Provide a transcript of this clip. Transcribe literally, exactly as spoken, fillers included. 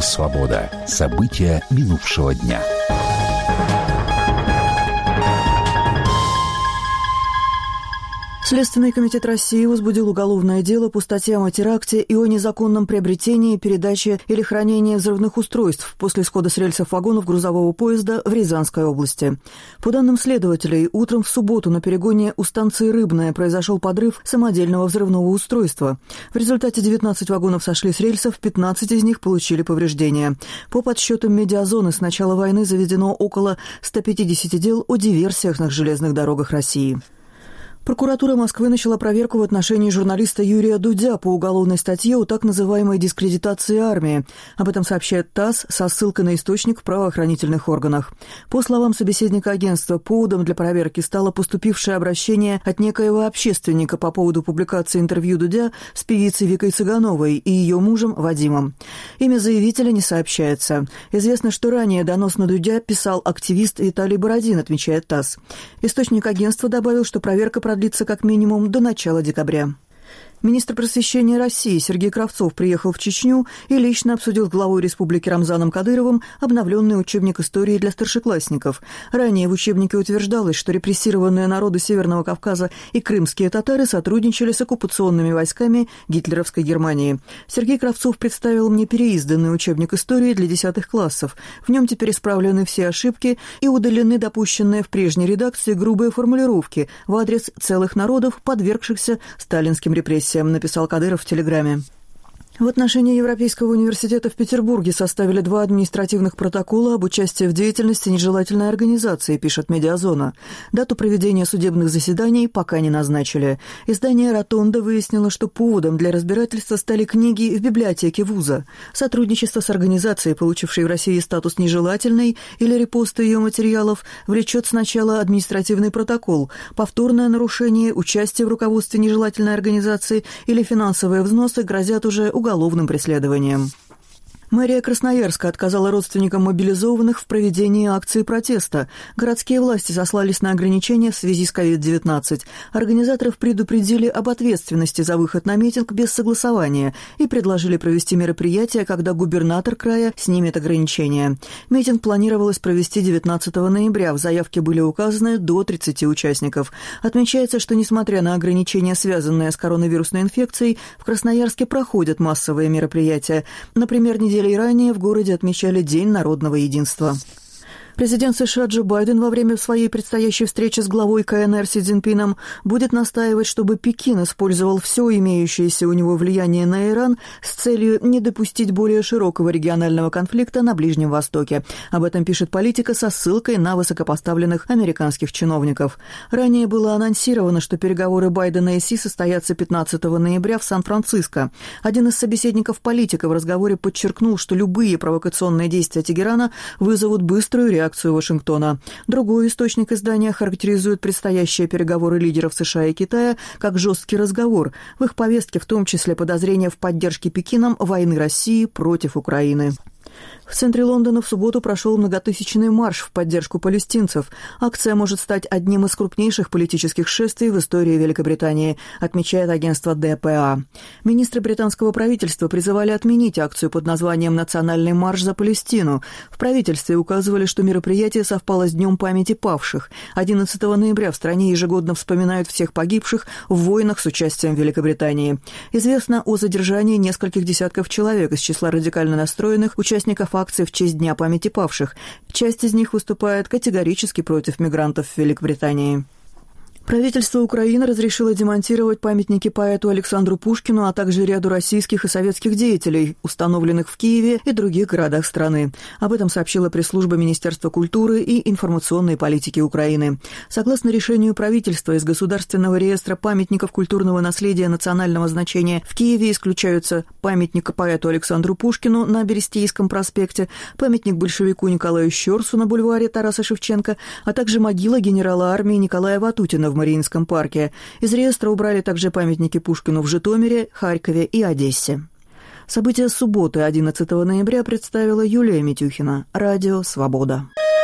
«Свобода». События минувшего дня. Следственный комитет России возбудил уголовное дело по статьям о теракте и о незаконном приобретении, передаче или хранении взрывных устройств после схода с рельсов вагонов грузового поезда в Рязанской области. По данным следователей, утром в субботу на перегоне у станции «Рыбная» произошел подрыв самодельного взрывного устройства. В результате девятнадцать вагонов сошли с рельсов, пятнадцать из них получили повреждения. По подсчетам «Медиазоны» с начала войны заведено около ста пятидесяти дел о диверсиях на железных дорогах России. Прокуратура Москвы начала проверку в отношении журналиста Юрия Дудя по уголовной статье о так называемой дискредитации армии. Об этом сообщает ТАСС со ссылкой на источник в правоохранительных органах. По словам собеседника агентства, поводом для проверки стало поступившее обращение от некоего общественника по поводу публикации интервью Дудя с певицей Викой Цыгановой и ее мужем Вадимом. Имя заявителя не сообщается. Известно, что ранее донос на Дудя писал активист Виталий Бородин, отмечает ТАСС. Источник агентства добавил, что проверка продлится как минимум до начала декабря. Министр просвещения России Сергей Кравцов приехал в Чечню и лично обсудил с главой республики Рамзаном Кадыровым обновленный учебник истории для старшеклассников. Ранее в учебнике утверждалось, что репрессированные народы Северного Кавказа и крымские татары сотрудничали с оккупационными войсками гитлеровской Германии. Сергей Кравцов представил мне переизданный учебник истории для десятых классов. В нем теперь исправлены все ошибки и удалены допущенные в прежней редакции грубые формулировки в адрес целых народов, подвергшихся сталинским репрессиям, написал Кадыров в Телеграме. В отношении Европейского университета в Петербурге составили два административных протокола об участии в деятельности нежелательной организации, пишет «Медиазона». Дату проведения судебных заседаний пока не назначили. Издание «Ротонда» выяснило, что поводом для разбирательства стали книги в библиотеке вуза. Сотрудничество с организацией, получившей в России статус нежелательной, или репосты ее материалов, влечет сначала административный протокол, повторное нарушение, участие в руководстве нежелательной организации или финансовые взносы грозят уже уголовным преследованием. Мэрия Красноярска отказала родственникам мобилизованных в проведении акции протеста. Городские власти сослались на ограничения в связи с ковид девятнадцать. Организаторов предупредили об ответственности за выход на митинг без согласования и предложили провести мероприятие, когда губернатор края снимет ограничения. Митинг планировалось провести девятнадцатого ноября. В заявке были указаны до тридцати участников. Отмечается, что, несмотря на ограничения, связанные с коронавирусной инфекцией, в Красноярске проходят массовые мероприятия. Например, неделю и ранее в городе отмечали День народного единства. Президент США Джо Байден во время своей предстоящей встречи с главой ка эн эр Си Цзиньпином будет настаивать, чтобы Пекин использовал все имеющееся у него влияние на Иран с целью не допустить более широкого регионального конфликта на Ближнем Востоке. Об этом пишет «Политика» со ссылкой на высокопоставленных американских чиновников. Ранее было анонсировано, что переговоры Байдена и Си состоятся пятнадцатого ноября в Сан-Франциско. Один из собеседников «Политика» в разговоре подчеркнул, что любые провокационные действия Тегерана вызовут быструю реакцию реакцию Вашингтона. Другой источник издания характеризует предстоящие переговоры лидеров США и Китая как жесткий разговор. В их повестке в том числе подозрения в поддержке Пекином войны России против Украины. В центре Лондона в субботу прошел многотысячный марш в поддержку палестинцев. Акция может стать одним из крупнейших политических шествий в истории Великобритании, отмечает агентство дэ пэ а. Министры британского правительства призывали отменить акцию под названием «Национальный марш за Палестину». В правительстве указывали, что мероприятие совпало с Днем памяти павших. одиннадцатого ноября в стране ежегодно вспоминают всех погибших в войнах с участием Великобритании. Известно о задержании нескольких десятков человек из числа радикально настроенных участников акции в честь Дня памяти павших. Часть из них выступает категорически против мигрантов в Великобритании. Правительство Украины разрешило демонтировать памятники поэту Александру Пушкину, а также ряду российских и советских деятелей, установленных в Киеве и других городах страны. Об этом сообщила пресс-служба Министерства культуры и информационной политики Украины. Согласно решению правительства, из Государственного реестра памятников культурного наследия национального значения в Киеве исключаются памятник поэту Александру Пушкину на Берестейском проспекте, памятник большевику Николаю Щерсу на бульваре Тараса Шевченко, а также могила генерала армии Николая Ватутина в Мариинском парке. Из реестра убрали также памятники Пушкину в Житомире, Харькове и Одессе. События субботы одиннадцатого ноября представила Юлия Митюхина. Радио «Свобода».